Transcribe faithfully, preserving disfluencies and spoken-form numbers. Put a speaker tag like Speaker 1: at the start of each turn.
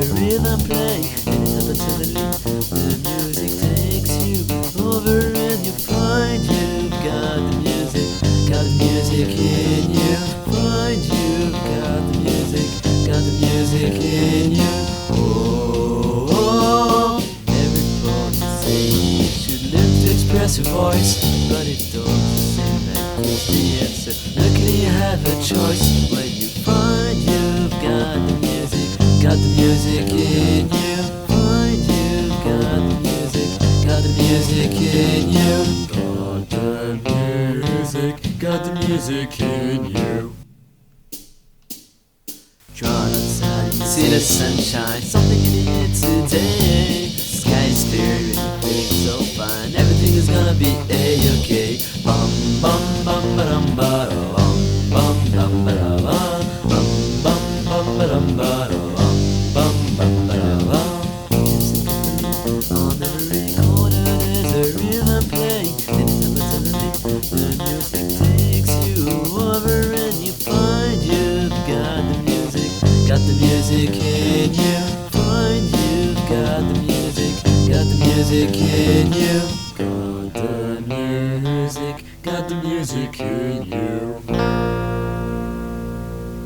Speaker 1: rhythm playing, and suddenly the music takes you over, and you find you've got the music, got the music in you. Find you've got the music, got the music in you. Oh, oh. Everybody say you should learn to express your voice, but it don't seem like it's the answer. Luckily you have a choice when you find you've got the music, got the music in you. Find you've got the music, got the music in you. Got the music, got the music in you. Drawn outside, you see the sunshine, something in the air today. The sky is clear and you feel so fine. Everything is gonna be A-okay. Bum bum bum ba dum ba dum bum bum ba da bum bum bum bum ba dum ba dum bum bum ba da bum. On every corner there's a rhythm playing, and suddenly the music takes you over, and you find you've got the music, got the music in you. Find you've got the music, got the music in you. Got the music, got the music in you.